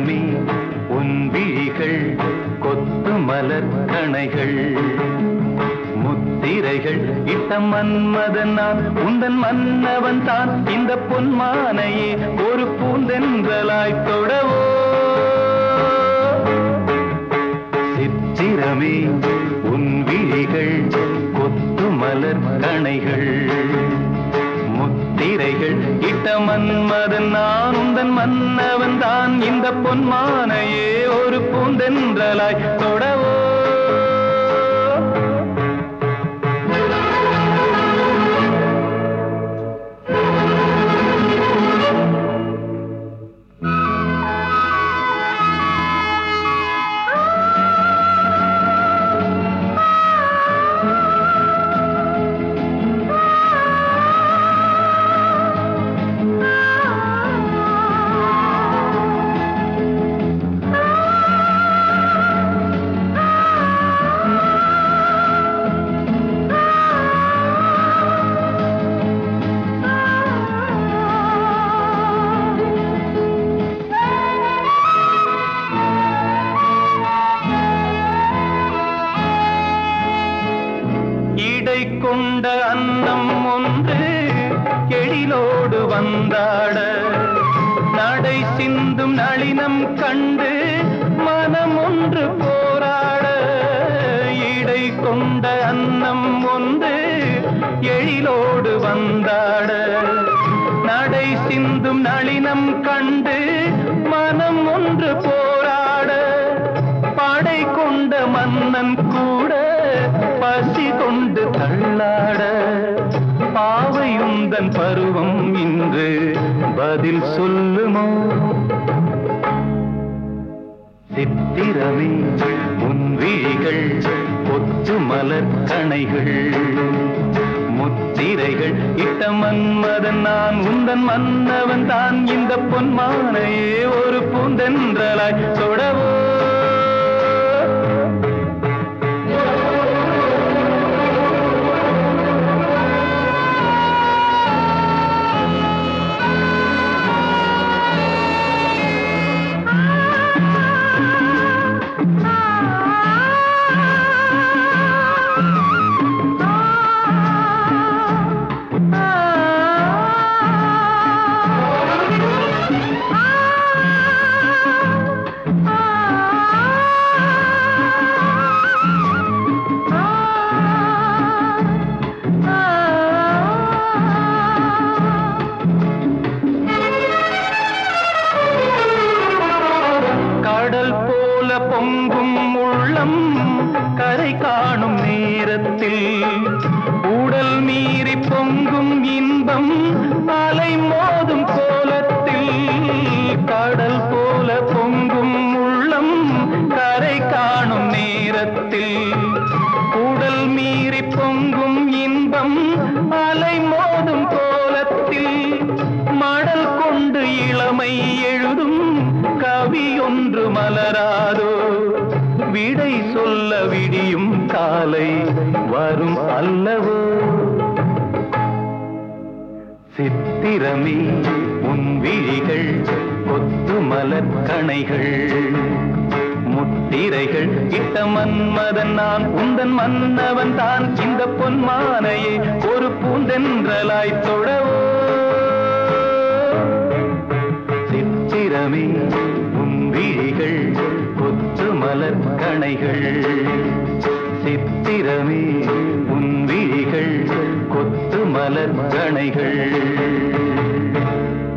சித்திரமே உன் விழிகள் கொத்து மலர் கணைகள் முத்திரைகள் இட்ட மன்மதன் நான் உந்தன் மன்னவன் தான் இந்த பொன்மானையே ஒரு பூந்தென்றலாய் தொடவோ சித்திரமே உன் விழிகள் கொத்து மலர் கணைகள் முத்திரைகள் இட்ட மன்மதன் நான் உந்தன் மன்னவன் தான் இந்த பொன்மானையே ஒரு பூந்தென்றலாய் தொடவோ கொண்ட அன்னம் ஒன்று எழிலோடு வந்தாட நடை சிந்தும் நளினம் கண்டு மனம் ஒன்று போராட இடை கொண்ட அன்னம் ஒன்று எழிலோடு வந்தாட நடை சிந்தும் நளினம் கண்டு மனம் ஒன்று போராட படை கொண்ட மன்னன் கூட பசி கொண்டு தள்ளாட பாவையுந்தன் பருவம் இன்று பதில் சொல்லுமோ சித்திரமே உன் விழிகள் கொத்து மலர் கணைகள் முத்திரைகள் இட்ட மன்மதன் நான் உந்தன் மன்னவன் தான் இந்த பொன்மானையே ஒரு பூந்தென்றலாய் தொடவோ கடல் போல பொங்கும் உள்ளம் கரை காணும் நேரத்தில் உடல் மீறி பொங்கும் இன்பம் அலை மோதும் கோலத்தில் கடல் போல பொங்கும் உள்ளம் கரை காணும் நேரத்தில் உடல் மீறி பொங்கும் இன்பம் அலை மோதும் கோலத்தில் மடல் கொண்டு இளமை எழுதும் கவி ஒன்று மலராதோ விடை சொல்ல விடியும் காலை வரும் அல்லவோ சித்திரமே உன் விழிகள் கொத்து மலர் கணைகள் முத்திரைகள் இட்ட மன்மதன் நான் உந்தன் மன்னவன் தான் இந்த பொன்மானையே ஒரு பூந்தென்றலாய் தொடவோ சித்திரமே உன் விழிகள் கொத்து மலர் கணைகள் சித்திரமே உன் விழிகள் கொத்து மலர் கணைகள்